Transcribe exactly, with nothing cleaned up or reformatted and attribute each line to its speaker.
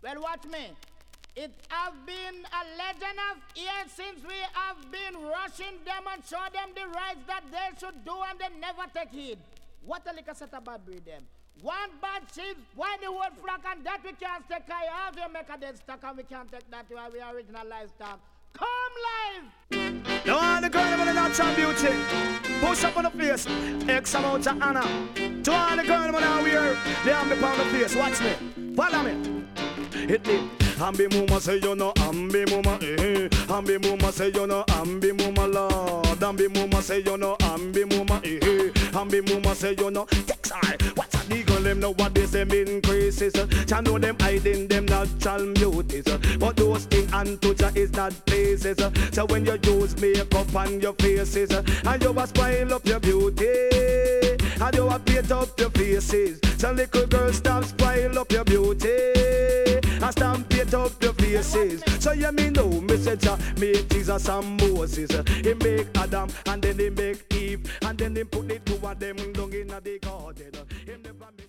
Speaker 1: Well, watch me. It has been a legend of years since we have been rushing them and show them the rights that they should do and they never take heed. What a liquor set a bad breed them. One bad sheep, one the whole flock, and that we can't take care of. You make a dead stock and we can't take that to our original livestock. Come live!
Speaker 2: Now all the girl with the natural beauty, push up on the face, X amount of honor. To all the girl with the wear, they have me on the face. Watch me, follow me. Hit me. Ambi mama say you know, ambi mama eh. Ambi mama say you know, ambi mama lord. Ambi mama say you know, ambi mama eh. Ambi mama say you know, text I. What's a nigga them know what they say increases. Cha know them hiding them natural beauties. But those things and touch is not places. So when you use makeup on your faces, and you a spoil up your beauty, and you a paint up your faces. So little girl stop spoil up your beauty, and stamp it up your faces. So you me know, me say Jah make Jesus and Moses. He make Adam and then he make Eve, and then he put the two of them down in the garden. He never make